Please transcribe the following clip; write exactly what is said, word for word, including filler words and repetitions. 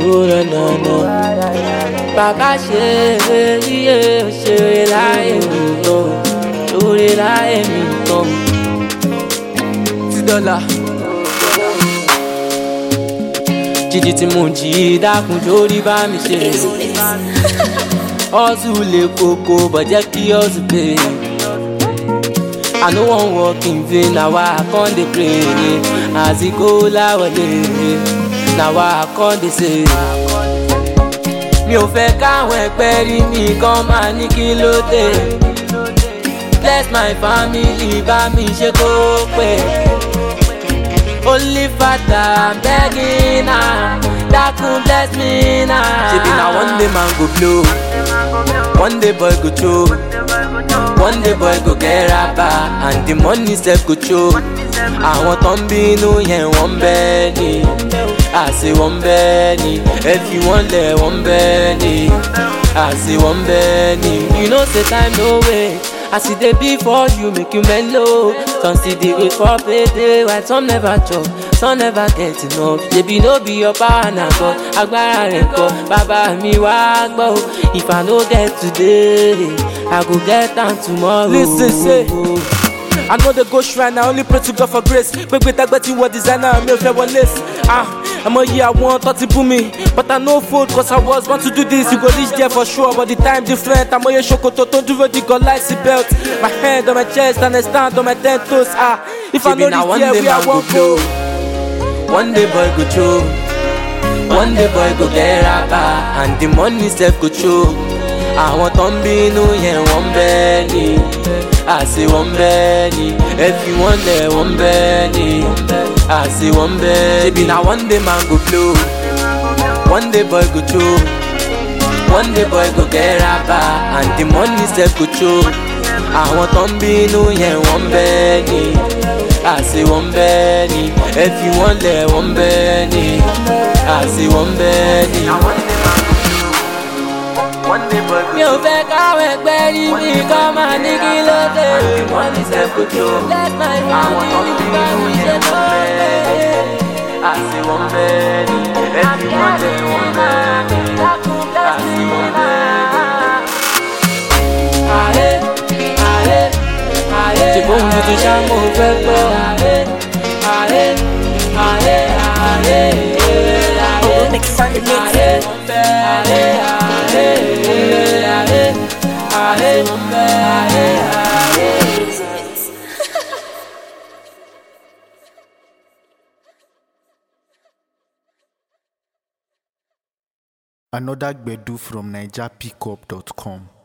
na na na. Bàbá ṣe iye ṣeré láyé mi tán, ṣeré láyé mi tán. Ti dọ́là. Jíjí tí mo jí dákun jórí bá mi ṣe. Hustle lè koko bọ̀jẹ́ kí hustle pay. I no wan work in vain, na why I come dey pray. As e go láwọlé, na why I come dey say. Mi ò fẹ́ káwọn ẹgbẹ́ rí mi kán máa ní kí ló dé. Bless my family, bá mi ṣe kó pé. Only Father, I'm begging now. Dákun bless me now. Ṣebí na one day man go blow, one day boy go choke, one day boy go get rapper, and the money sef go choke. Àwọn tó ń bínú yẹn wọ́n bẹ́ ni, àṣé wọ́n bẹ́ ni. Ẹ̀fí wọ́n lẹ̀ wọ́n bẹ́ ni, àṣé wọ́n bẹ́ ni. You know say time no wait. As e dey be for you, make you mellow. Some still dey wait for payday, while some never chop, some never get enough. Shebi no be your power na God, agbára rẹ̀ kọ́. Bàbá mi wá gbọ́, if I no get today, I go get am tomorrow. Listen, say, I know the go shrine, I only pray to God for grace. Gbegbe tagbeti wọ designer, mi ò fẹ́ wọ lace. Ah, àmọ́ yìí àwọn tó ti bú mi, but I no fold cause I was born to do this. You go reach there for sure, but the time different. Àmọ́ yẹ ṣòkòtò tó dúró di God like seat belt. My hand on my chest and I stand on my ten toes. Ah, if I know this year, we are one go. One day boy go choke, one day boy go get rapper, and the money sef go choke. Àwọn tó ń bínú yẹn wọ́n bẹ́ ni, àṣé wọ́n bẹ́ ni. Ẹ̀fí wọ́n lẹ̀ wọ́n bẹ́ ni, àṣé wọ́n bẹ́ ni. Ṣebí na one day man go blow, one day boy go choke, one day boy go get rapper, and the money sef go choke. Àwọn tó ń bínú yẹn wọ́n bẹ́ ni, àṣé wọ́n bẹ́ ni. Ẹ̀fí wọ́n lẹ̀ wọ́n bẹ́ ni, àṣé wọ́n bẹ́ ni. Mi ò fẹ́ káwọn ẹgbẹ́ rí mi kán máa ní kí ló dé. Let my family bá mi ṣe tó pé. Àṣé wọ́n bẹ́ ni, ẹ̀fí wọ́n lẹ̀ wọ́n bẹ́ ni, àṣé wọ́n bẹ́ ni. Ààrẹ, ààrẹ, ààrẹ. Ṣé bóun tuntun ṣá mo fẹ́ gbọ́? Ààrẹ, ààrẹ, ààrẹ, ààrẹ. Another Gbedu from Niger Pickup dot com.